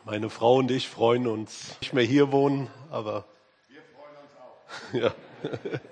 Meine Frau und ich freuen uns, nicht mehr hier wohnen, aber wir freuen uns auch. ja.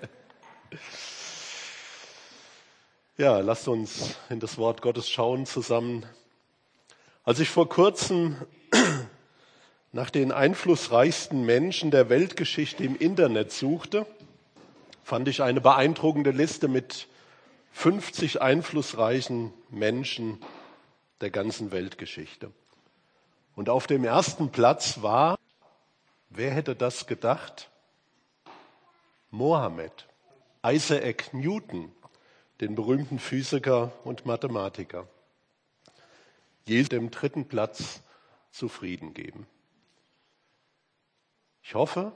Ja, lasst uns in das Wort Gottes schauen zusammen. Als ich vor kurzem nach den einflussreichsten Menschen der Weltgeschichte im Internet suchte, fand ich eine beeindruckende Liste mit 50 einflussreichen Menschen der ganzen Weltgeschichte. Und auf dem ersten Platz war, wer hätte das gedacht? Mohammed, Isaac Newton, den berühmten Physiker und Mathematiker. Jesus dem dritten Platz zufrieden geben. Ich hoffe,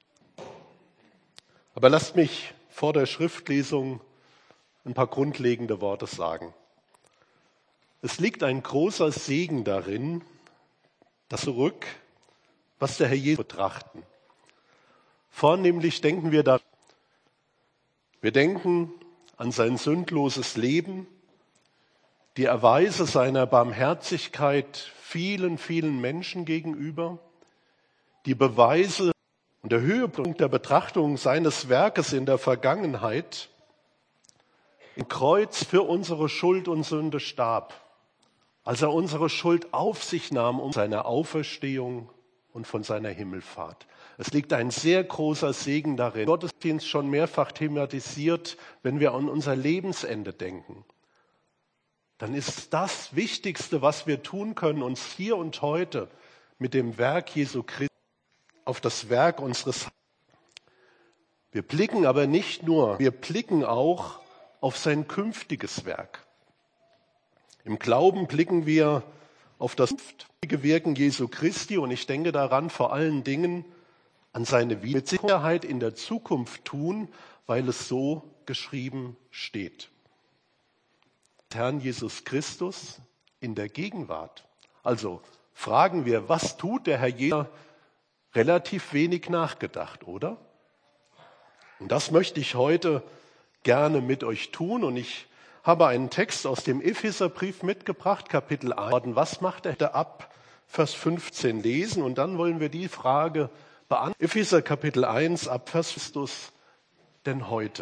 aber lasst mich vor der Schriftlesung ein paar grundlegende Worte sagen. Es liegt ein großer Segen darin, das zurück, was der Herr Jesus betrachten. Vornehmlich denken wir da, wir denken an sein sündloses Leben, die Erweise seiner Barmherzigkeit vielen, vielen Menschen gegenüber, die Beweise und der Höhepunkt der Betrachtung seines Werkes in der Vergangenheit, im Kreuz für unsere Schuld und Sünde starb, als er unsere Schuld auf sich nahm um seine Auferstehung und von seiner Himmelfahrt. Es liegt ein sehr großer Segen darin. Gottesdienst schon mehrfach thematisiert, wenn wir an unser Lebensende denken. Dann ist das Wichtigste, was wir tun können, uns hier und heute mit dem Werk Jesu Christi auf das Werk unseres. Wir blicken aber nicht nur, wir blicken auch auf sein künftiges Werk. Im Glauben blicken wir auf das künftige Wirken Jesu Christi und ich denke daran vor allen Dingen an seine Wiederkunft mit Sicherheit in der Zukunft tun, weil es so geschrieben steht. Herrn Jesus Christus in der Gegenwart. Also fragen wir, was tut der Herr Jesus? Relativ wenig nachgedacht, oder? Und das möchte ich heute gerne mit euch tun und ich habe einen Text aus dem Epheserbrief mitgebracht, Kapitel 1. Was macht er da ab? Vers 15 lesen und dann wollen wir die Frage beantworten. Epheser Kapitel 1 ab Vers Christus denn heute.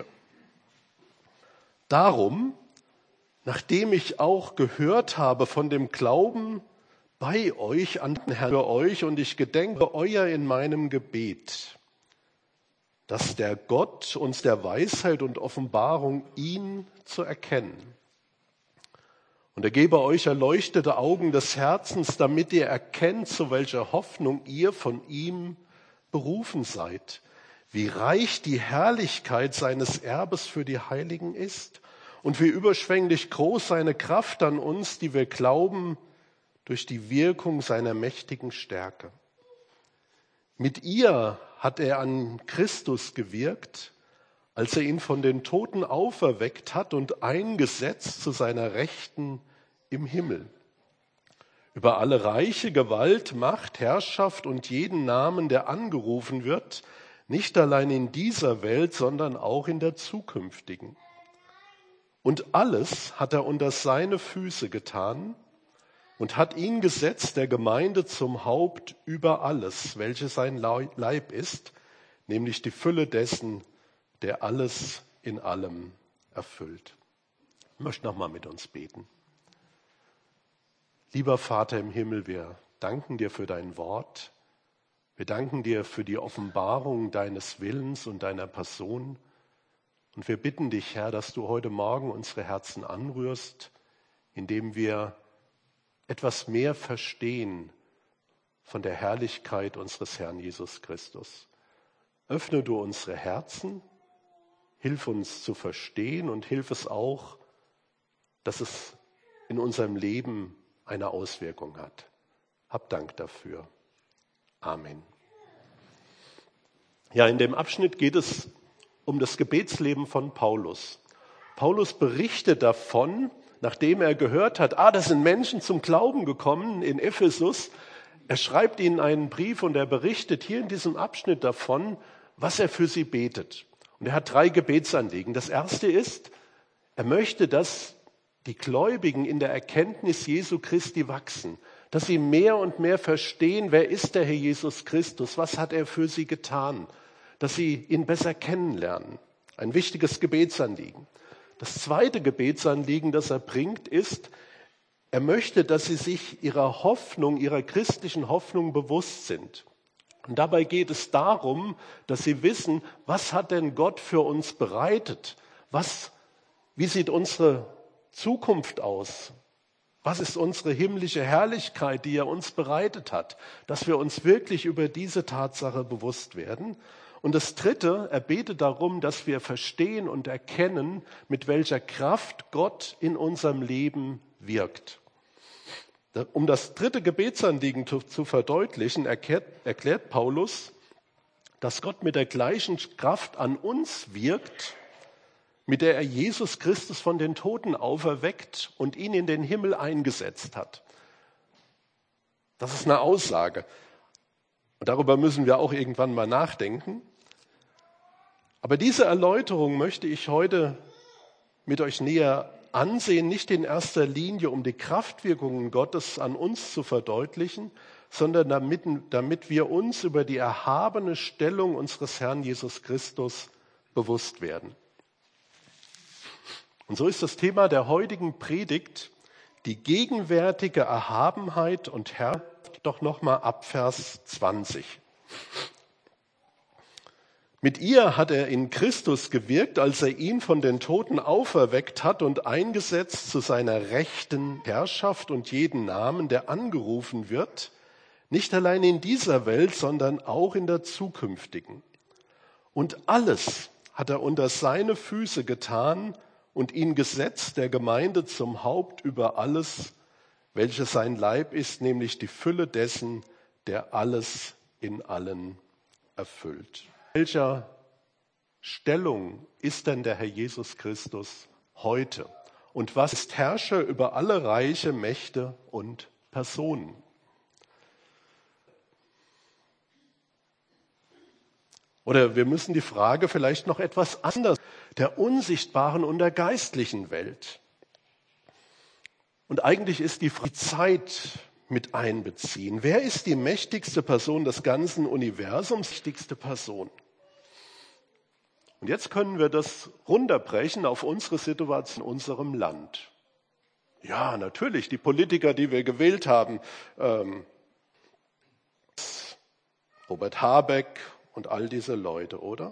Darum, nachdem ich auch gehört habe von dem Glauben bei euch an den Herrn für euch und ich gedenke euer in meinem Gebet, dass der Gott uns der Weisheit und Offenbarung ihn zu erkennen. Und er gebe euch erleuchtete Augen des Herzens, damit ihr erkennt, zu welcher Hoffnung ihr von ihm berufen seid, wie reich die Herrlichkeit seines Erbes für die Heiligen ist und wie überschwänglich groß seine Kraft an uns, die wir glauben, durch die Wirkung seiner mächtigen Stärke. Mit ihr hat er an Christus gewirkt, als er ihn von den Toten auferweckt hat und eingesetzt zu seiner Rechten im Himmel. Über alle Reiche, Gewalt, Macht, Herrschaft und jeden Namen, der angerufen wird, nicht allein in dieser Welt, sondern auch in der zukünftigen. Und alles hat er unter seine Füße getan und hat ihn gesetzt, der Gemeinde zum Haupt über alles, welches sein Leib ist, nämlich die Fülle dessen, der alles in allem erfüllt. Ich möchte nochmal mit uns beten. Lieber Vater im Himmel, wir danken dir für dein Wort. Wir danken dir für die Offenbarung deines Willens und deiner Person. Und wir bitten dich, Herr, dass du heute Morgen unsere Herzen anrührst, indem wir etwas mehr verstehen von der Herrlichkeit unseres Herrn Jesus Christus. Öffne du unsere Herzen, hilf uns zu verstehen und hilf es auch, dass es in unserem Leben eine Auswirkung hat. Hab Dank dafür. Amen. Ja, in dem Abschnitt geht es um das Gebetsleben von Paulus. Paulus berichtet davon, nachdem er gehört hat, da sind Menschen zum Glauben gekommen in Ephesus. Er schreibt ihnen einen Brief und er berichtet hier in diesem Abschnitt davon, was er für sie betet. Und er hat 3 Gebetsanliegen. Das erste ist, er möchte, dass die Gläubigen in der Erkenntnis Jesu Christi wachsen, dass sie mehr und mehr verstehen, wer ist der Herr Jesus Christus, was hat er für sie getan, dass sie ihn besser kennenlernen. Ein wichtiges Gebetsanliegen. Das zweite Gebetsanliegen, das er bringt, ist, er möchte, dass sie sich ihrer Hoffnung, ihrer christlichen Hoffnung bewusst sind. Und dabei geht es darum, dass sie wissen, was hat denn Gott für uns bereitet? Wie sieht unsere Zukunft aus? Was ist unsere himmlische Herrlichkeit, die er uns bereitet hat? Dass wir uns wirklich über diese Tatsache bewusst werden. Und das Dritte, er betet darum, dass wir verstehen und erkennen, mit welcher Kraft Gott in unserem Leben wirkt. Um das dritte Gebetsanliegen zu verdeutlichen, erklärt Paulus, dass Gott mit der gleichen Kraft an uns wirkt, mit der er Jesus Christus von den Toten auferweckt und ihn in den Himmel eingesetzt hat. Das ist eine Aussage. Und darüber müssen wir auch irgendwann mal nachdenken. Aber diese Erläuterung möchte ich heute mit euch näher ansehen, nicht in erster Linie, um die Kraftwirkungen Gottes an uns zu verdeutlichen, sondern damit wir uns über die erhabene Stellung unseres Herrn Jesus Christus bewusst werden. Und so ist das Thema der heutigen Predigt die gegenwärtige Erhabenheit und Herrschaft, doch nochmal ab Vers 20. Mit ihr hat er in Christus gewirkt, als er ihn von den Toten auferweckt hat und eingesetzt zu seiner rechten Herrschaft und jeden Namen, der angerufen wird, nicht allein in dieser Welt, sondern auch in der zukünftigen. Und alles hat er unter seine Füße getan und ihn gesetzt, der Gemeinde zum Haupt über alles, welches sein Leib ist, nämlich die Fülle dessen, der alles in allen erfüllt. Welcher Stellung ist denn der Herr Jesus Christus heute? Und was ist Herrscher über alle Reiche, Mächte und Personen? Oder wir müssen die Frage vielleicht noch etwas anders, der unsichtbaren und der geistlichen Welt. Und eigentlich ist die Zeit mit einbeziehen. Wer ist die mächtigste Person des ganzen Universums, die mächtigste Person? Und jetzt können wir das runterbrechen auf unsere Situation in unserem Land. Ja, natürlich, die Politiker, die wir gewählt haben, Robert Habeck und all diese Leute, oder?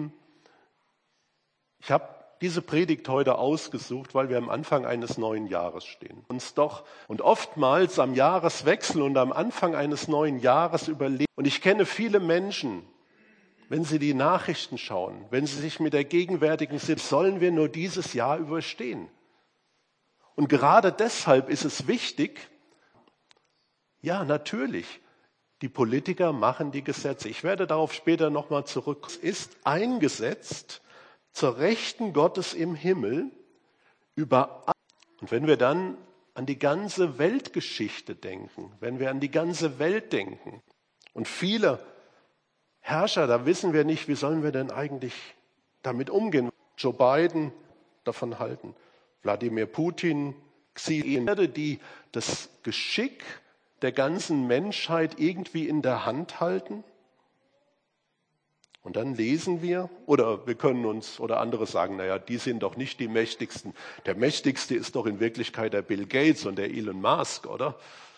Ich habe diese Predigt heute ausgesucht, weil wir am Anfang eines neuen Jahres stehen. Und oftmals am Jahreswechsel und am Anfang eines neuen Jahres überlegen. Und ich kenne viele Menschen, wenn sie die Nachrichten schauen, wenn sie sich mit der gegenwärtigen Situation, sollen wir nur dieses Jahr überstehen. Und gerade deshalb ist es wichtig, ja, natürlich, die Politiker machen die Gesetze. Ich werde darauf später nochmal zurück. Es ist eingesetzt zur Rechten Gottes im Himmel über alles. Und wenn wir dann an die ganze Weltgeschichte denken, wenn wir an die ganze Welt denken und viele Herrscher, da wissen wir nicht, wie sollen wir denn eigentlich damit umgehen. Joe Biden davon halten, Wladimir Putin, Xi Jinping, die das Geschick der ganzen Menschheit irgendwie in der Hand halten. Und dann lesen wir, oder wir können uns, oder andere sagen, naja, die sind doch nicht die Mächtigsten. Der Mächtigste ist doch in Wirklichkeit der Bill Gates und der Elon Musk, oder?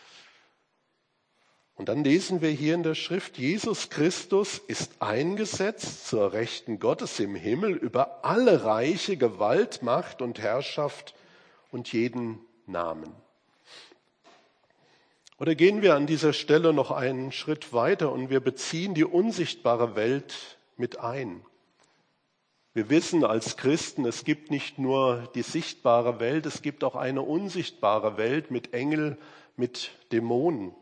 Und dann lesen wir hier in der Schrift, Jesus Christus ist eingesetzt zur Rechten Gottes im Himmel über alle Reiche, Gewalt, Macht und Herrschaft und jeden Namen. Oder gehen wir an dieser Stelle noch einen Schritt weiter und wir beziehen die unsichtbare Welt mit ein. Wir wissen als Christen, es gibt nicht nur die sichtbare Welt, es gibt auch eine unsichtbare Welt mit Engeln, mit Dämonen.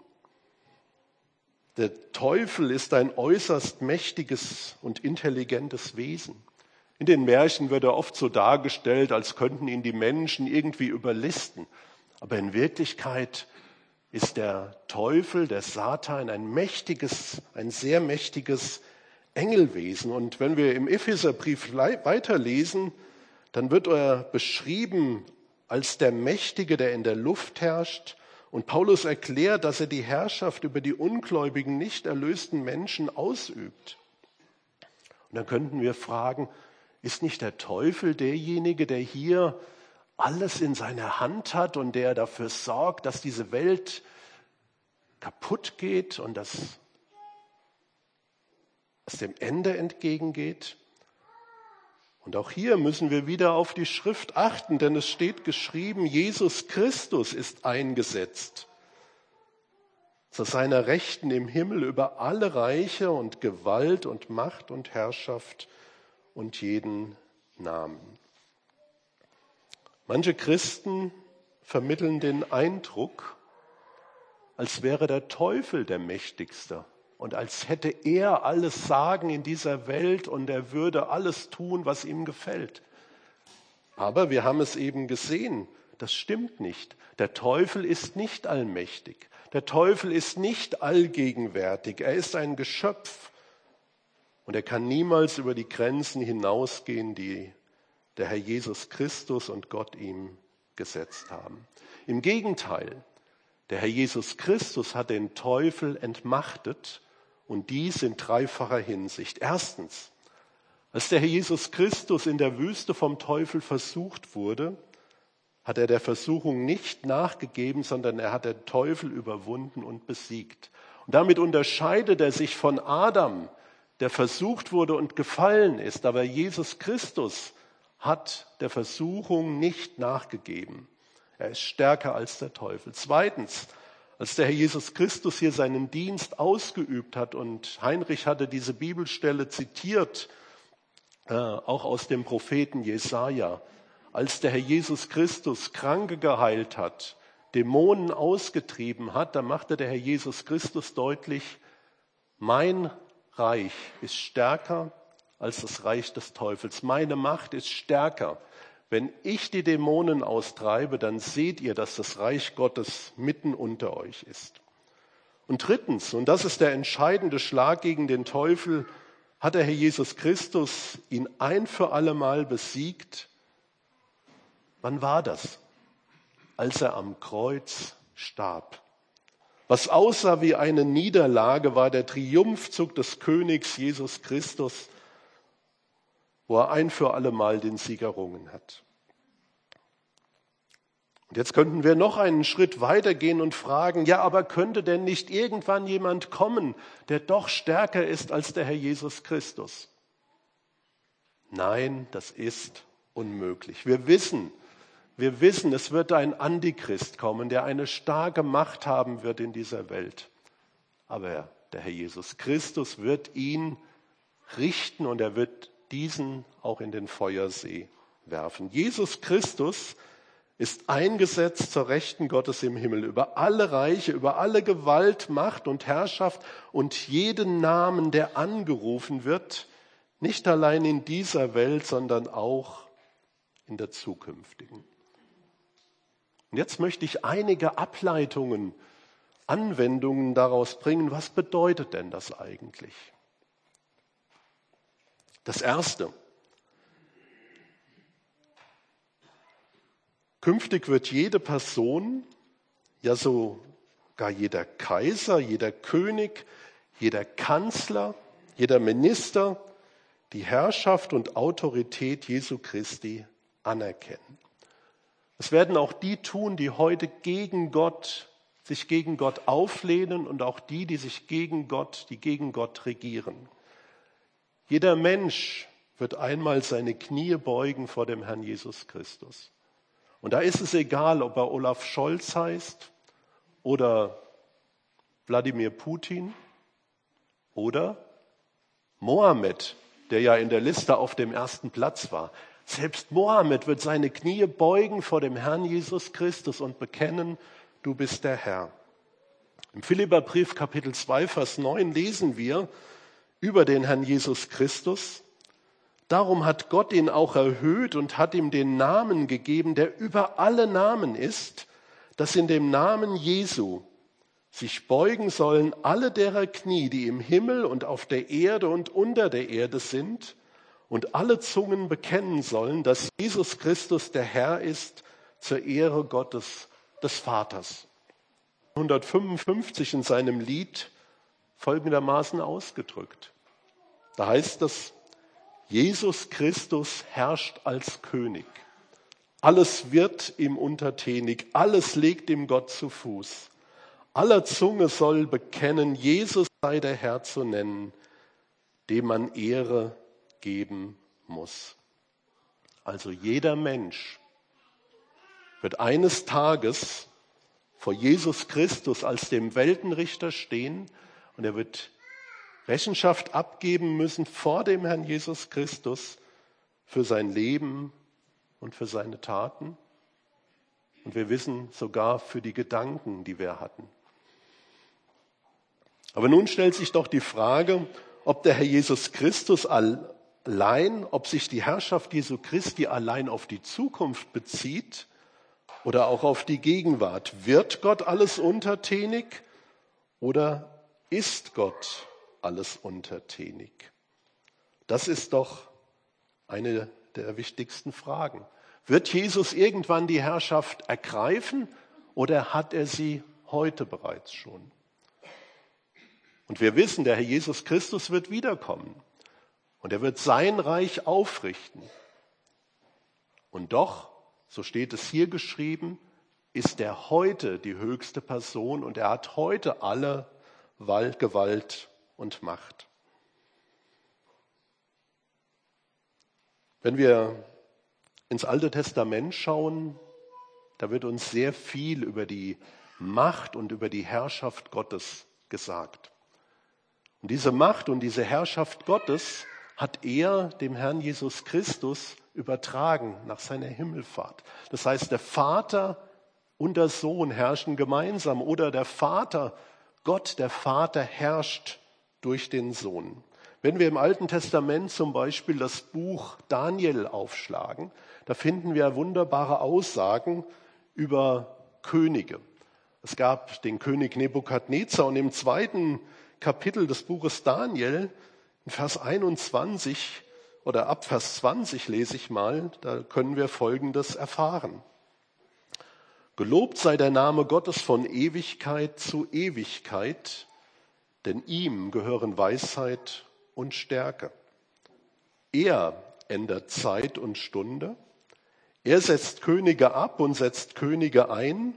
Der Teufel ist ein äußerst mächtiges und intelligentes Wesen. In den Märchen wird er oft so dargestellt, als könnten ihn die Menschen irgendwie überlisten. Aber in Wirklichkeit ist der Teufel, der Satan, ein sehr mächtiges Engelwesen. Und wenn wir im Epheserbrief weiterlesen, dann wird er beschrieben als der Mächtige, der in der Luft herrscht Und Paulus erklärt, dass er die Herrschaft über die ungläubigen, nicht erlösten Menschen ausübt. Und dann könnten wir fragen, ist nicht der Teufel derjenige, der hier alles in seiner Hand hat und der dafür sorgt, dass diese Welt kaputt geht und dass es dem Ende entgegengeht? Und auch hier müssen wir wieder auf die Schrift achten, denn es steht geschrieben, Jesus Christus ist eingesetzt zu seiner Rechten im Himmel über alle Reiche und Gewalt und Macht und Herrschaft und jeden Namen. Manche Christen vermitteln den Eindruck, als wäre der Teufel der Mächtigste und als hätte er alles Sagen in dieser Welt und er würde alles tun, was ihm gefällt. Aber wir haben es eben gesehen, das stimmt nicht. Der Teufel ist nicht allmächtig. Der Teufel ist nicht allgegenwärtig. Er ist ein Geschöpf und er kann niemals über die Grenzen hinausgehen, die der Herr Jesus Christus und Gott ihm gesetzt haben. Im Gegenteil, der Herr Jesus Christus hat den Teufel entmachtet und dies in dreifacher Hinsicht. Erstens, als der Herr Jesus Christus in der Wüste vom Teufel versucht wurde, hat er der Versuchung nicht nachgegeben, sondern er hat den Teufel überwunden und besiegt. Und damit unterscheidet er sich von Adam, der versucht wurde und gefallen ist. Aber Jesus Christus hat der Versuchung nicht nachgegeben. Er ist stärker als der Teufel. Zweitens, als der Herr Jesus Christus hier seinen Dienst ausgeübt hat, und Heinrich hatte diese Bibelstelle zitiert, auch aus dem Propheten Jesaja, als der Herr Jesus Christus Kranke geheilt hat, Dämonen ausgetrieben hat, da machte der Herr Jesus Christus deutlich, mein Reich ist stärker als das Reich des Teufels. Meine Macht ist stärker. Wenn ich die Dämonen austreibe, dann seht ihr, dass das Reich Gottes mitten unter euch ist. Und drittens, und das ist der entscheidende Schlag gegen den Teufel, hat der Herr Jesus Christus ihn ein für alle Mal besiegt. Wann war das? Als er am Kreuz starb. Was aussah wie eine Niederlage, war der Triumphzug des Königs Jesus Christus, wo er ein für alle Mal den Sieg errungen hat. Und jetzt könnten wir noch einen Schritt weitergehen und fragen, ja, aber könnte denn nicht irgendwann jemand kommen, der doch stärker ist als der Herr Jesus Christus? Nein, das ist unmöglich. Wir wissen, es wird ein Antichrist kommen, der eine starke Macht haben wird in dieser Welt. Aber der Herr Jesus Christus wird ihn richten und er wird diesen auch in den Feuersee werfen. Jesus Christus ist eingesetzt zur Rechten Gottes im Himmel, über alle Reiche, über alle Gewalt, Macht und Herrschaft und jeden Namen, der angerufen wird, nicht allein in dieser Welt, sondern auch in der zukünftigen. Und jetzt möchte ich einige Ableitungen, Anwendungen daraus bringen. Was bedeutet denn das eigentlich? Das Erste. Künftig wird jede Person, ja sogar jeder Kaiser, jeder König, jeder Kanzler, jeder Minister die Herrschaft und Autorität Jesu Christi anerkennen. Es werden auch die tun, die heute sich gegen Gott auflehnen und auch die sich gegen Gott regieren. Jeder Mensch wird einmal seine Knie beugen vor dem Herrn Jesus Christus. Und da ist es egal, ob er Olaf Scholz heißt oder Wladimir Putin oder Mohammed, der ja in der Liste auf dem ersten Platz war. Selbst Mohammed wird seine Knie beugen vor dem Herrn Jesus Christus und bekennen, du bist der Herr. Im Philipperbrief Kapitel 2, Vers 9 lesen wir über den Herrn Jesus Christus. Darum hat Gott ihn auch erhöht und hat ihm den Namen gegeben, der über alle Namen ist, dass in dem Namen Jesu sich beugen sollen alle derer Knie, die im Himmel und auf der Erde und unter der Erde sind, und alle Zungen bekennen sollen, dass Jesus Christus der Herr ist, zur Ehre Gottes des Vaters. 155 in seinem Lied folgendermaßen ausgedrückt. Da heißt es: Jesus Christus herrscht als König. Alles wird ihm untertänig, alles legt ihm Gott zu Fuß. Aller Zunge soll bekennen, Jesus sei der Herr zu nennen, dem man Ehre geben muss. Also jeder Mensch wird eines Tages vor Jesus Christus als dem Weltenrichter stehen und er wird Rechenschaft abgeben müssen vor dem Herrn Jesus Christus für sein Leben und für seine Taten. Und wir wissen sogar für die Gedanken, die wir hatten. Aber nun stellt sich doch die Frage, ob der Herr Jesus Christus allein, ob sich die Herrschaft Jesu Christi allein auf die Zukunft bezieht oder auch auf die Gegenwart. Wird Gott alles untertänig oder ist Gott alles untertänig? Das ist doch eine der wichtigsten Fragen. Wird Jesus irgendwann die Herrschaft ergreifen oder hat er sie heute bereits schon? Und wir wissen, der Herr Jesus Christus wird wiederkommen und er wird sein Reich aufrichten. Und doch, so steht es hier geschrieben, ist er heute die höchste Person und er hat heute alle Gewalt und Macht. Wenn wir ins Alte Testament schauen, da wird uns sehr viel über die Macht und über die Herrschaft Gottes gesagt. Und diese Macht und diese Herrschaft Gottes hat er dem Herrn Jesus Christus übertragen nach seiner Himmelfahrt. Das heißt, der Vater und der Sohn herrschen gemeinsam oder der Vater, Gott, der Vater herrscht durch den Sohn. Wenn wir im Alten Testament zum Beispiel das Buch Daniel aufschlagen, da finden wir wunderbare Aussagen über Könige. Es gab den König Nebukadnezar und im 2. Kapitel des Buches Daniel, in Vers 21 oder ab Vers 20 lese ich mal, da können wir Folgendes erfahren. Gelobt sei der Name Gottes von Ewigkeit zu Ewigkeit, denn ihm gehören Weisheit und Stärke. Er ändert Zeit und Stunde. Er setzt Könige ab und setzt Könige ein.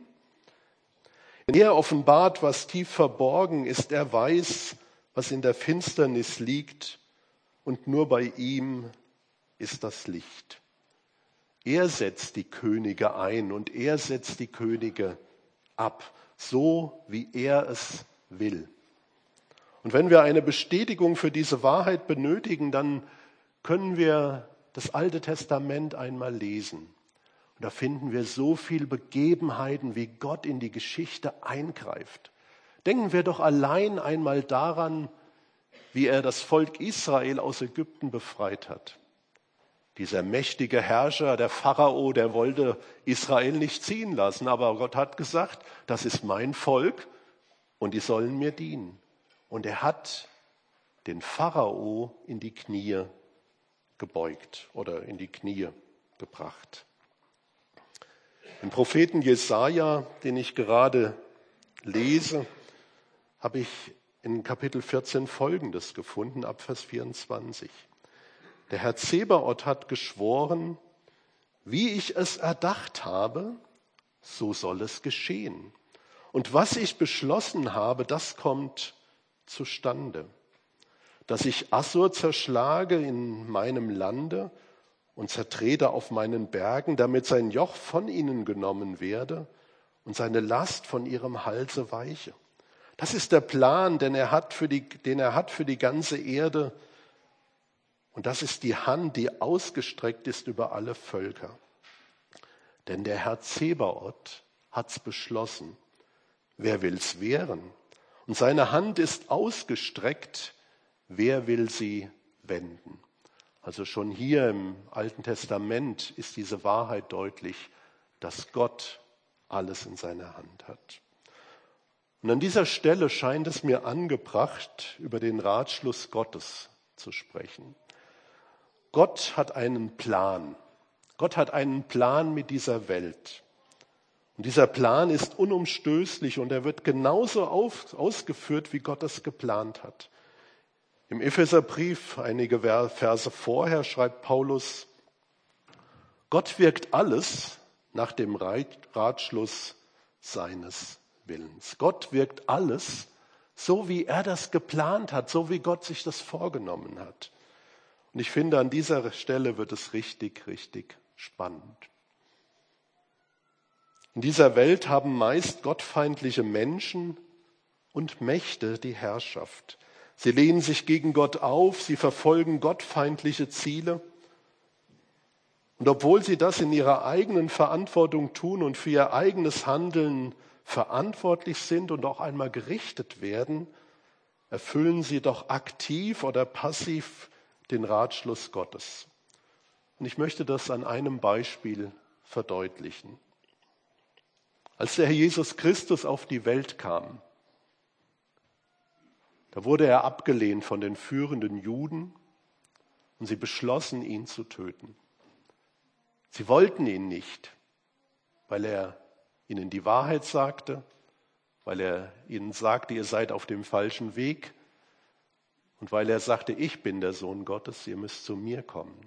Er offenbart, was tief verborgen ist. Er weiß, was in der Finsternis liegt. Und nur bei ihm ist das Licht. Er setzt die Könige ein und er setzt die Könige ab, so wie er es will. Und wenn wir eine Bestätigung für diese Wahrheit benötigen, dann können wir das Alte Testament einmal lesen. Und da finden wir so viele Begebenheiten, wie Gott in die Geschichte eingreift. Denken wir doch allein einmal daran, wie er das Volk Israel aus Ägypten befreit hat. Dieser mächtige Herrscher, der Pharao, der wollte Israel nicht ziehen lassen, aber Gott hat gesagt, das ist mein Volk und die sollen mir dienen. Und er hat den Pharao in die Knie gebeugt oder in die Knie gebracht. Im Propheten Jesaja, den ich gerade lese, habe ich in Kapitel 14 Folgendes gefunden, ab Vers 24. Der Herr Zebaoth hat geschworen, wie ich es erdacht habe, so soll es geschehen. Und was ich beschlossen habe, das kommt zustande, dass ich Assur zerschlage in meinem Lande und zertrete auf meinen Bergen, damit sein Joch von ihnen genommen werde und seine Last von ihrem Halse weiche. Das ist der Plan, den er hat für die ganze Erde. Und das ist die Hand, die ausgestreckt ist über alle Völker. Denn der Herr Zebaoth hat's beschlossen. Wer will's wehren? Und seine Hand ist ausgestreckt. Wer will sie wenden? Also schon hier im Alten Testament ist diese Wahrheit deutlich, dass Gott alles in seiner Hand hat. Und an dieser Stelle scheint es mir angebracht, über den Ratschluss Gottes zu sprechen. Gott hat einen Plan. Gott hat einen Plan mit dieser Welt. Und dieser Plan ist unumstößlich und er wird genauso ausgeführt, wie Gott es geplant hat. Im Epheserbrief, einige Verse vorher, schreibt Paulus: Gott wirkt alles nach dem Ratschluss seines Willens. Gott wirkt alles so, wie er das geplant hat, so wie Gott sich das vorgenommen hat. Und ich finde, an dieser Stelle wird es richtig, richtig spannend. In dieser Welt haben meist gottfeindliche Menschen und Mächte die Herrschaft. Sie lehnen sich gegen Gott auf, sie verfolgen gottfeindliche Ziele. Und obwohl sie das in ihrer eigenen Verantwortung tun und für ihr eigenes Handeln verantwortlich sind und auch einmal gerichtet werden, erfüllen sie doch aktiv oder passiv den Ratschluss Gottes. Und ich möchte das an einem Beispiel verdeutlichen. Als der Herr Jesus Christus auf die Welt kam, da wurde er abgelehnt von den führenden Juden und sie beschlossen, ihn zu töten. Sie wollten ihn nicht, weil er ihnen die Wahrheit sagte, weil er ihnen sagte, ihr seid auf dem falschen Weg und weil er sagte, ich bin der Sohn Gottes, ihr müsst zu mir kommen.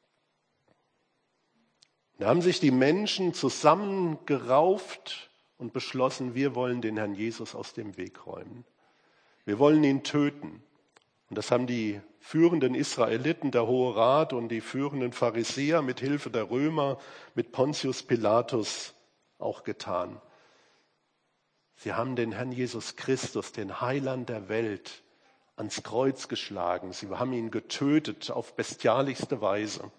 Da haben sich die Menschen zusammengerauft und beschlossen, wir wollen den Herrn Jesus aus dem Weg räumen. Wir wollen ihn töten. Und das haben die führenden Israeliten, der Hohe Rat und die führenden Pharisäer mit Hilfe der Römer, mit Pontius Pilatus auch getan. Sie haben den Herrn Jesus Christus, den Heiland der Welt, ans Kreuz geschlagen. Sie haben ihn getötet auf bestialischste Weise.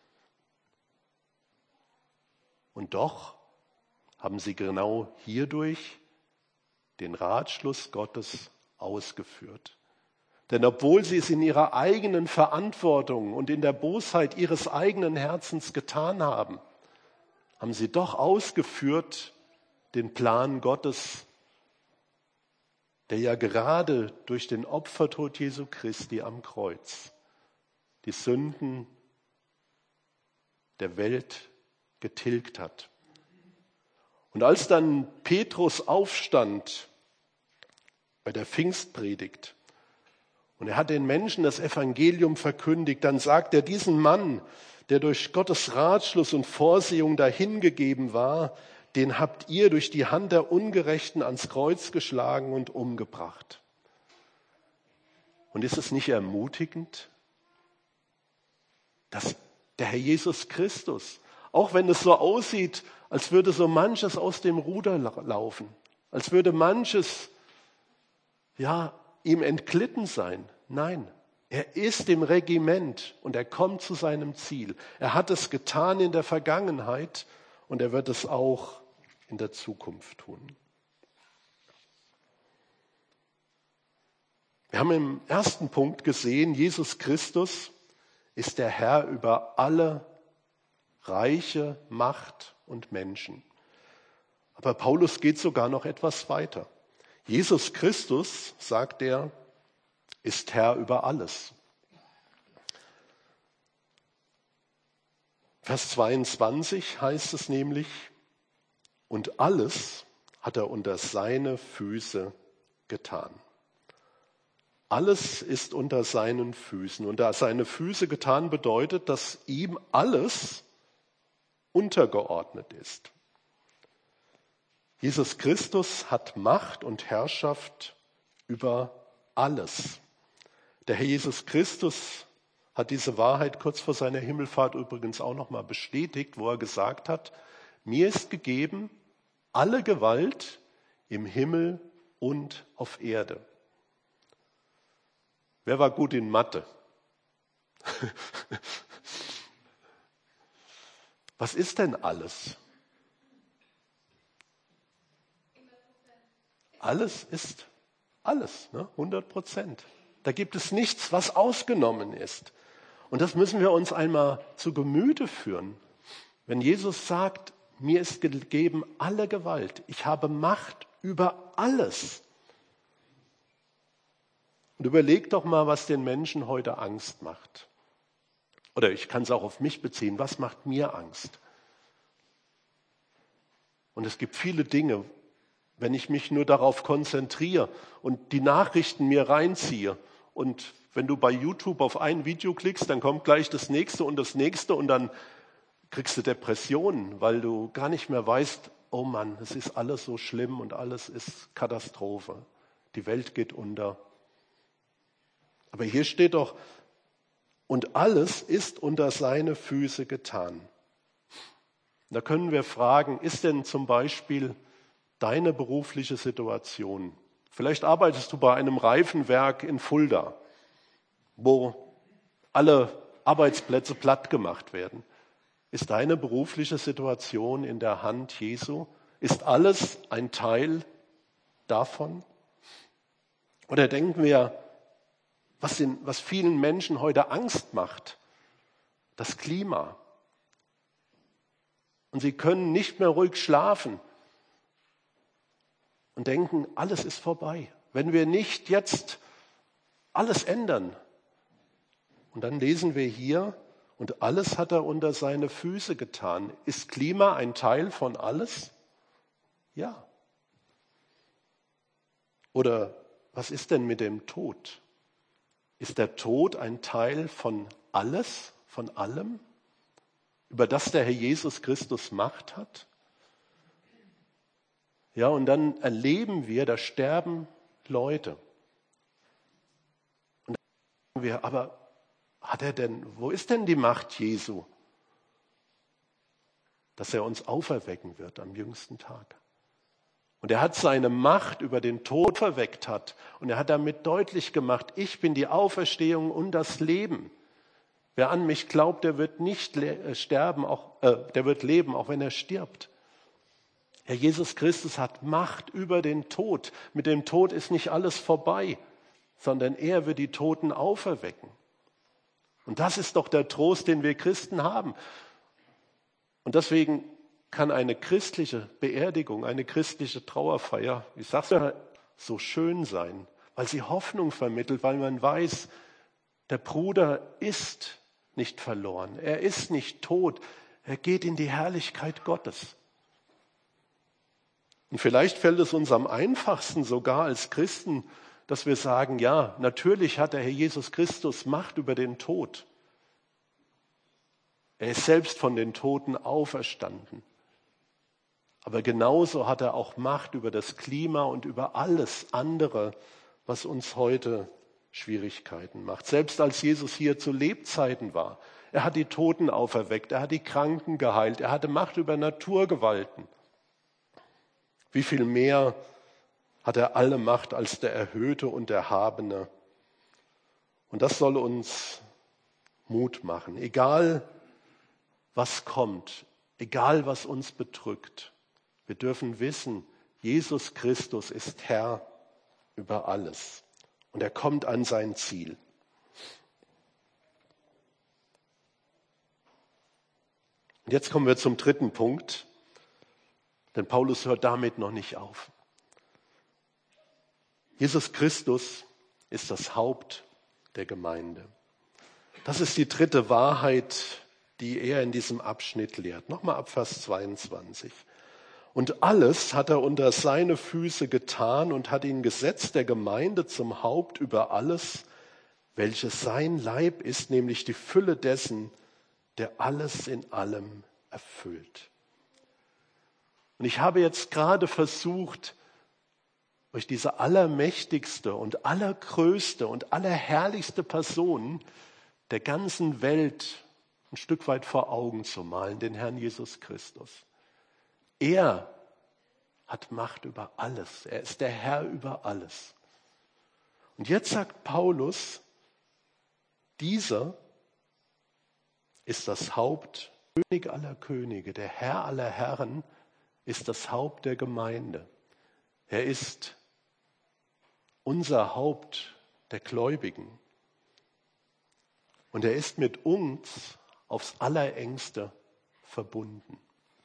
Und doch haben sie genau hierdurch den Ratschluss Gottes ausgeführt. Denn obwohl sie es in ihrer eigenen Verantwortung und in der Bosheit ihres eigenen Herzens getan haben, haben sie doch ausgeführt den Plan Gottes, der ja gerade durch den Opfertod Jesu Christi am Kreuz die Sünden der Welt getilgt hat. Und als dann Petrus aufstand bei der Pfingstpredigt und er hat den Menschen das Evangelium verkündigt, dann sagt er, diesen Mann, der durch Gottes Ratschluss und Vorsehung dahingegeben war, den habt ihr durch die Hand der Ungerechten ans Kreuz geschlagen und umgebracht. Und ist es nicht ermutigend, dass der Herr Jesus Christus, auch wenn es so aussieht, als würde so manches aus dem Ruder laufen, als würde manches ihm entglitten sein. Nein, er ist im Regiment und er kommt zu seinem Ziel. Er hat es getan in der Vergangenheit und er wird es auch in der Zukunft tun. Wir haben im ersten Punkt gesehen, Jesus Christus ist der Herr über alle Reiche, Macht und Menschen. Aber Paulus geht sogar noch etwas weiter. Jesus Christus, sagt er, ist Herr über alles. Vers 22 heißt es nämlich, und alles hat er unter seine Füße getan. Alles ist unter seinen Füßen. Unter seine Füße getan bedeutet, dass ihm alles untergeordnet ist. Jesus Christus hat Macht und Herrschaft über alles. Der Herr Jesus Christus hat diese Wahrheit kurz vor seiner Himmelfahrt übrigens auch noch mal bestätigt, wo er gesagt hat, mir ist gegeben alle Gewalt im Himmel und auf Erde. Wer war gut in Mathe? Was ist denn alles? Alles ist alles, 100%. Da gibt es nichts, was ausgenommen ist. Und das müssen wir uns einmal zu Gemüte führen. Wenn Jesus sagt, mir ist gegeben alle Gewalt, ich habe Macht über alles. Und überleg doch mal, was den Menschen heute Angst macht. Oder ich kann es auch auf mich beziehen, was macht mir Angst? Und es gibt viele Dinge, wenn ich mich nur darauf konzentriere und die Nachrichten mir reinziehe und wenn du bei YouTube auf ein Video klickst, dann kommt gleich das nächste und dann kriegst du Depressionen, weil du gar nicht mehr weißt, oh Mann, es ist alles so schlimm und alles ist Katastrophe. Die Welt geht unter. Aber hier steht doch, und alles ist unter seine Füße getan. Da können wir fragen, ist denn zum Beispiel deine berufliche Situation? Vielleicht arbeitest du bei einem Reifenwerk in Fulda, wo alle Arbeitsplätze platt gemacht werden. Ist deine berufliche Situation in der Hand Jesu? Ist alles ein Teil davon? Oder denken wir, was vielen Menschen heute Angst macht, das Klima. Und sie können nicht mehr ruhig schlafen und denken, alles ist vorbei. Wenn wir nicht jetzt alles ändern. Und dann lesen wir hier, und alles hat er unter seine Füße getan. Ist Klima ein Teil von alles? Ja. Oder was ist denn mit dem Tod? Ist der Tod ein Teil von alles, von allem, über das der Herr Jesus Christus Macht hat? Ja, und dann erleben wir, da sterben Leute. Und dann sagen wir, aber wo ist denn die Macht Jesu? Dass er uns auferwecken wird am jüngsten Tag. Und er hat seine Macht über den Tod verweckt hat. Und er hat damit deutlich gemacht, ich bin die Auferstehung und das Leben. Wer an mich glaubt, der wird nicht sterben, der wird leben, auch wenn er stirbt. Herr Jesus Christus hat Macht über den Tod. Mit dem Tod ist nicht alles vorbei, sondern er wird die Toten auferwecken. Und das ist doch der Trost, den wir Christen haben. Und deswegen kann eine christliche Beerdigung, eine christliche Trauerfeier, ich sage es ja, so schön sein, weil sie Hoffnung vermittelt, weil man weiß, der Bruder ist nicht verloren, er ist nicht tot, er geht in die Herrlichkeit Gottes. Und vielleicht fällt es uns am einfachsten sogar als Christen, dass wir sagen, ja, natürlich hat der Herr Jesus Christus Macht über den Tod. Er ist selbst von den Toten auferstanden. Aber genauso hat er auch Macht über das Klima und über alles andere, was uns heute Schwierigkeiten macht. Selbst als Jesus hier zu Lebzeiten war, er hat die Toten auferweckt, er hat die Kranken geheilt, er hatte Macht über Naturgewalten. Wie viel mehr hat er alle Macht als der Erhöhte und Erhabene? Und das soll uns Mut machen, egal was kommt, egal was uns bedrückt. Wir dürfen wissen, Jesus Christus ist Herr über alles und er kommt an sein Ziel. Und jetzt kommen wir zum dritten Punkt, denn Paulus hört damit noch nicht auf. Jesus Christus ist das Haupt der Gemeinde. Das ist die dritte Wahrheit, die er in diesem Abschnitt lehrt. Nochmal ab Vers 22. Und alles hat er unter seine Füße getan und hat ihn gesetzt, der Gemeinde zum Haupt über alles, welches sein Leib ist, nämlich die Fülle dessen, der alles in allem erfüllt. Und ich habe jetzt gerade versucht, euch diese allermächtigste und allergrößte und allerherrlichste Person der ganzen Welt ein Stück weit vor Augen zu malen, den Herrn Jesus Christus. Er hat Macht über alles. Er ist der Herr über alles. Und jetzt sagt Paulus, dieser ist das Haupt, König aller Könige, der Herr aller Herren, ist das Haupt der Gemeinde. Er ist unser Haupt der Gläubigen. Und er ist mit uns aufs Allerengste verbunden.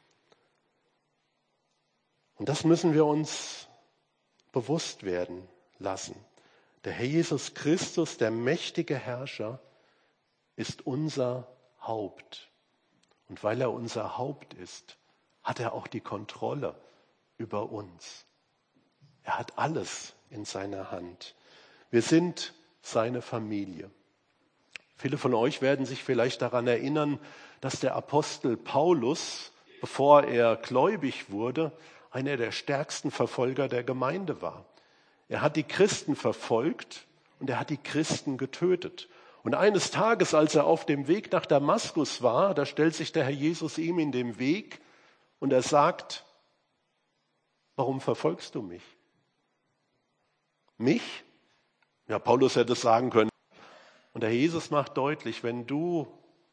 Und das müssen wir uns bewusst werden lassen. Der Herr Jesus Christus, der mächtige Herrscher, ist unser Haupt. Und weil er unser Haupt ist, hat er auch die Kontrolle über uns. Er hat alles in seiner Hand. Wir sind seine Familie. Viele von euch werden sich vielleicht daran erinnern, dass der Apostel Paulus, bevor er gläubig wurde, einer der stärksten Verfolger der Gemeinde war. Er hat die Christen verfolgt und er hat die Christen getötet. Und eines Tages, als er auf dem Weg nach Damaskus war, da stellt sich der Herr Jesus ihm in den Weg und er sagt, warum verfolgst du mich? Mich? Ja, Paulus hätte es sagen können. Und der Herr Jesus macht deutlich, wenn du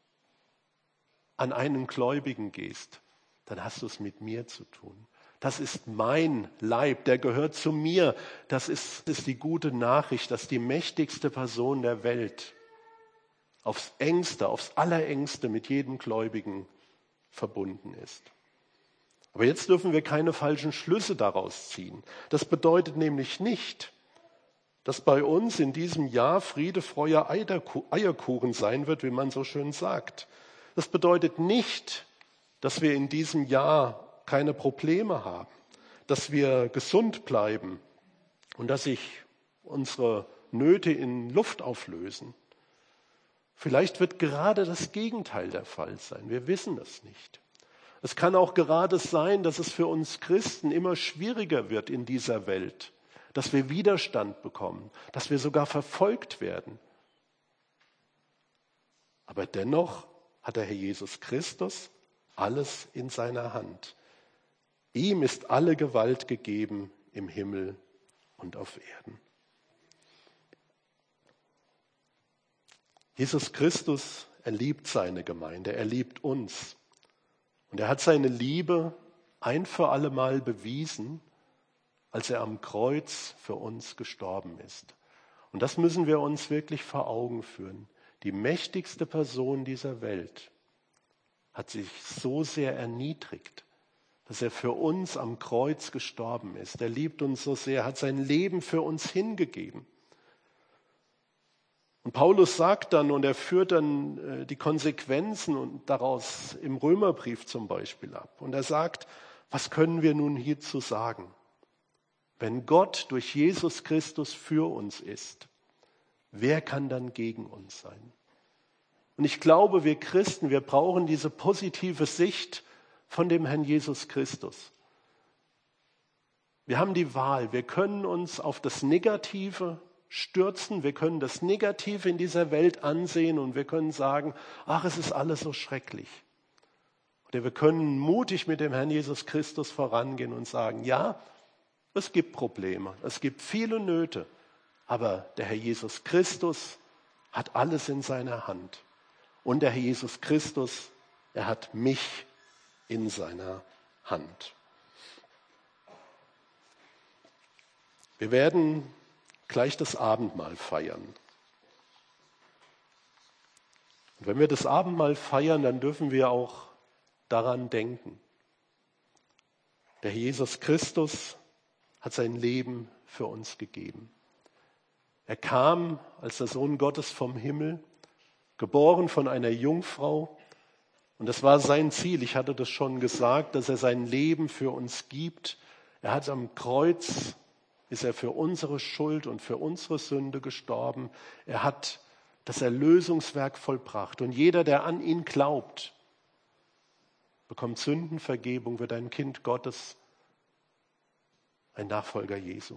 an einen Gläubigen gehst, dann hast du es mit mir zu tun. Das ist mein Leib, der gehört zu mir. Das ist die gute Nachricht, dass die mächtigste Person der Welt aufs Engste, aufs Allerengste mit jedem Gläubigen verbunden ist. Aber jetzt dürfen wir keine falschen Schlüsse daraus ziehen. Das bedeutet nämlich nicht, dass bei uns in diesem Jahr Friede, Freude, Eierkuchen sein wird, wie man so schön sagt. Das bedeutet nicht, dass wir in diesem Jahr keine Probleme haben, dass wir gesund bleiben und dass sich unsere Nöte in Luft auflösen. Vielleicht wird gerade das Gegenteil der Fall sein. Wir wissen das nicht. Es kann auch gerade sein, dass es für uns Christen immer schwieriger wird in dieser Welt, dass wir Widerstand bekommen, dass wir sogar verfolgt werden. Aber dennoch hat der Herr Jesus Christus alles in seiner Hand. Ihm ist alle Gewalt gegeben im Himmel und auf Erden. Jesus Christus, er liebt seine Gemeinde, er liebt uns. Und er hat seine Liebe ein für alle Mal bewiesen, als er am Kreuz für uns gestorben ist. Und das müssen wir uns wirklich vor Augen führen. Die mächtigste Person dieser Welt hat sich so sehr erniedrigt, dass er für uns am Kreuz gestorben ist. Er liebt uns so sehr, hat sein Leben für uns hingegeben. Und Paulus sagt dann, und er führt dann die Konsequenzen und daraus im Römerbrief zum Beispiel ab. Und er sagt, was können wir nun hierzu sagen? Wenn Gott durch Jesus Christus für uns ist, wer kann dann gegen uns sein? Und ich glaube, wir Christen, wir brauchen diese positive Sicht von dem Herrn Jesus Christus. Wir haben die Wahl, wir können uns auf das Negative stürzen, wir können das Negative in dieser Welt ansehen und wir können sagen, ach, es ist alles so schrecklich. Oder wir können mutig mit dem Herrn Jesus Christus vorangehen und sagen, ja, es gibt Probleme, es gibt viele Nöte, aber der Herr Jesus Christus hat alles in seiner Hand. Und der Herr Jesus Christus, er hat mich in seiner Hand. Wir werden gleich das Abendmahl feiern. Und wenn wir das Abendmahl feiern, dann dürfen wir auch daran denken. Der Herr Jesus Christus hat sein Leben für uns gegeben. Er kam als der Sohn Gottes vom Himmel, geboren von einer Jungfrau. Und das war sein Ziel, ich hatte das schon gesagt, dass er sein Leben für uns gibt. Er hat am Kreuz, ist er für unsere Schuld und für unsere Sünde gestorben. Er hat das Erlösungswerk vollbracht. Und jeder, der an ihn glaubt, bekommt Sündenvergebung, wird ein Kind Gottes, ein Nachfolger Jesu.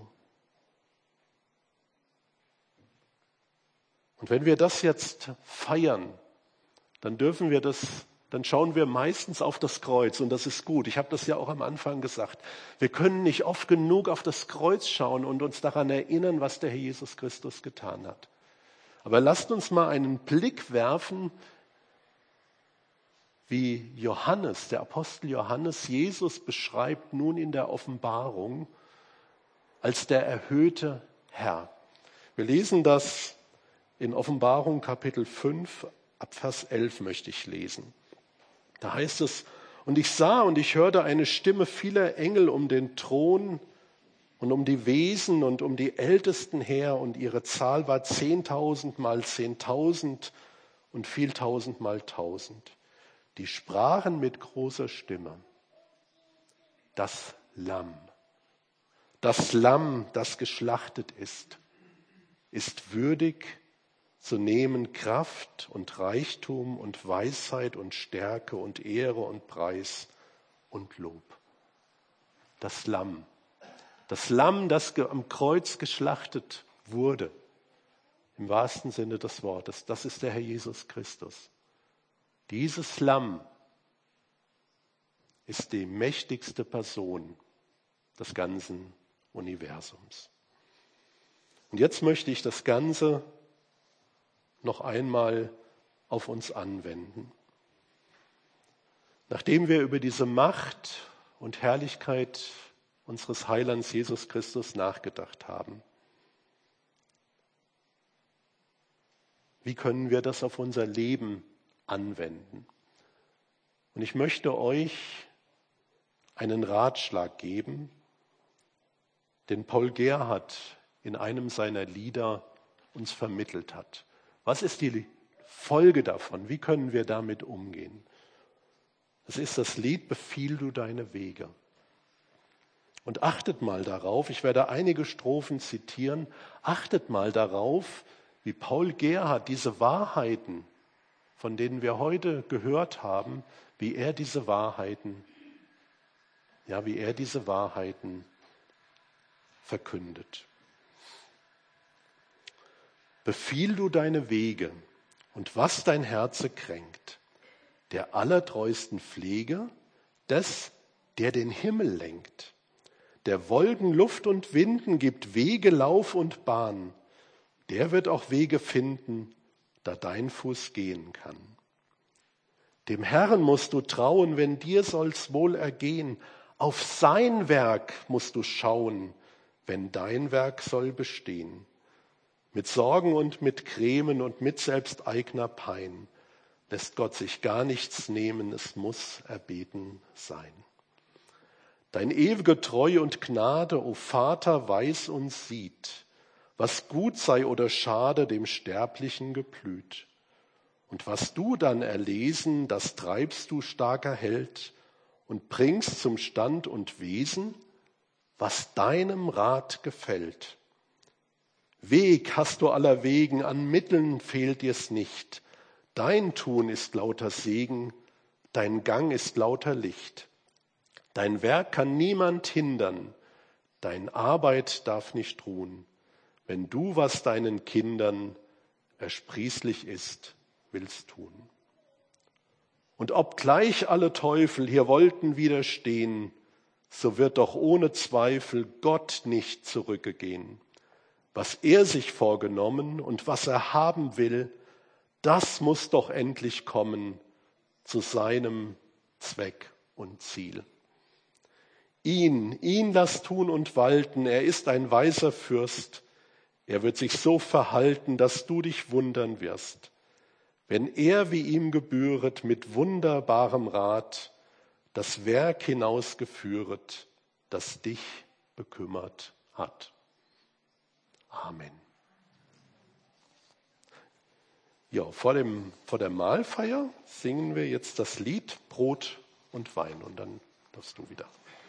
Und wenn wir das jetzt feiern, dann dann schauen wir meistens auf das Kreuz und das ist gut. Ich habe das ja auch am Anfang gesagt. Wir können nicht oft genug auf das Kreuz schauen und uns daran erinnern, was der Herr Jesus Christus getan hat. Aber lasst uns mal einen Blick werfen, wie Johannes, der Apostel Johannes, Jesus beschreibt nun in der Offenbarung als der erhöhte Herr. Wir lesen das in Offenbarung Kapitel 5, ab Vers 11 möchte ich lesen. Da heißt es, und ich sah und ich hörte eine Stimme vieler Engel um den Thron und um die Wesen und um die Ältesten her, und ihre Zahl war 10.000 mal 10.000 und viel 1.000 mal 1.000. Die sprachen mit großer Stimme. das Lamm. Das Lamm, das geschlachtet ist würdig zu nehmen Kraft und Reichtum und Weisheit und Stärke und Ehre und Preis und Lob. Das Lamm, das am Kreuz geschlachtet wurde, im wahrsten Sinne des Wortes, das ist der Herr Jesus Christus. Dieses Lamm ist die mächtigste Person des ganzen Universums. Und jetzt möchte ich das Ganze noch einmal auf uns anwenden. Nachdem wir über diese Macht und Herrlichkeit unseres Heilands Jesus Christus nachgedacht haben, wie können wir das auf unser Leben anwenden? Und ich möchte euch einen Ratschlag geben, den Paul Gerhardt in einem seiner Lieder uns vermittelt hat. Was ist die Folge davon? Wie können wir damit umgehen? Es ist das Lied "Befiehl du deine Wege". Und achtet mal darauf, ich werde einige Strophen zitieren, achtet mal darauf, wie Paul Gerhardt diese Wahrheiten, von denen wir heute gehört haben, wie er diese Wahrheiten verkündet. Befiehl du deine Wege und was dein Herze kränkt, der allertreusten Pflege des, der den Himmel lenkt, der Wolken, Luft und Winden gibt Wege, Lauf und Bahn, der wird auch Wege finden, da dein Fuß gehen kann. Dem Herrn musst du trauen, wenn dir soll's wohl ergehen, auf sein Werk musst du schauen, wenn dein Werk soll bestehen. Mit Sorgen und mit Grämen und mit selbsteigner Pein lässt Gott sich gar nichts nehmen, es muss erbeten sein. Dein ewige Treue und Gnade, o Vater, weiß und sieht, was gut sei oder schade, dem Sterblichen geblüht. Und was du dann erlesen, das treibst du, starker Held, und bringst zum Stand und Wesen, was deinem Rat gefällt. Weg hast du aller Wegen, an Mitteln fehlt dir's nicht. Dein Tun ist lauter Segen, dein Gang ist lauter Licht. Dein Werk kann niemand hindern, dein Arbeit darf nicht ruhen, wenn du, was deinen Kindern ersprießlich ist, willst tun. Und obgleich alle Teufel hier wollten widerstehen, so wird doch ohne Zweifel Gott nicht zurückgehen. Was er sich vorgenommen und was er haben will, das muss doch endlich kommen zu seinem Zweck und Ziel. Ihn lass tun und walten, er ist ein weiser Fürst, er wird sich so verhalten, dass du dich wundern wirst, wenn er, wie ihm gebühret, mit wunderbarem Rat das Werk hinausgeführet, das dich bekümmert hat. Amen. Ja, vor der Mahlfeier singen wir jetzt das Lied Brot und Wein und dann darfst du wieder.